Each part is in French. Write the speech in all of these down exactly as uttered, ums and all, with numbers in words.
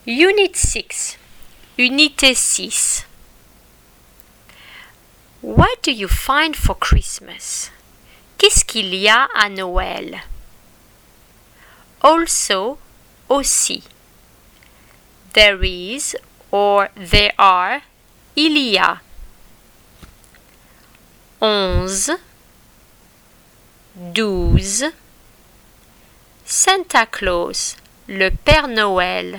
Unit six. Unité six. What do you find for Christmas? Qu'est-ce qu'il y a à Noël? Also, aussi. There is or there are, il y a. Onze, douze. Santa Claus, le Père Noël.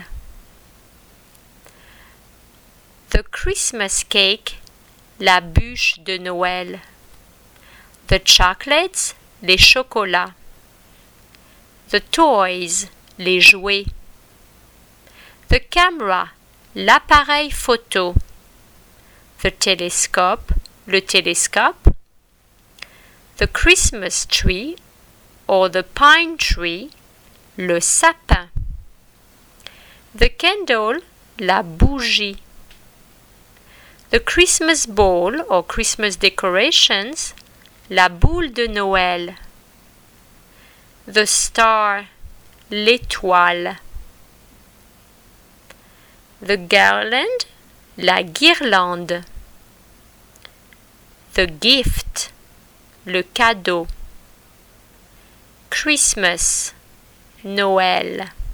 The Christmas cake, la bûche de Noël. The chocolates, les chocolats. The toys, les jouets. The camera, l'appareil photo. The telescope, le télescope. The Christmas tree or the pine tree, le sapin. The candle, la bougie. The Christmas ball or Christmas decorations, la boule de Noël. The star, l'étoile. The garland, la guirlande. The gift, le cadeau. Christmas, Noël.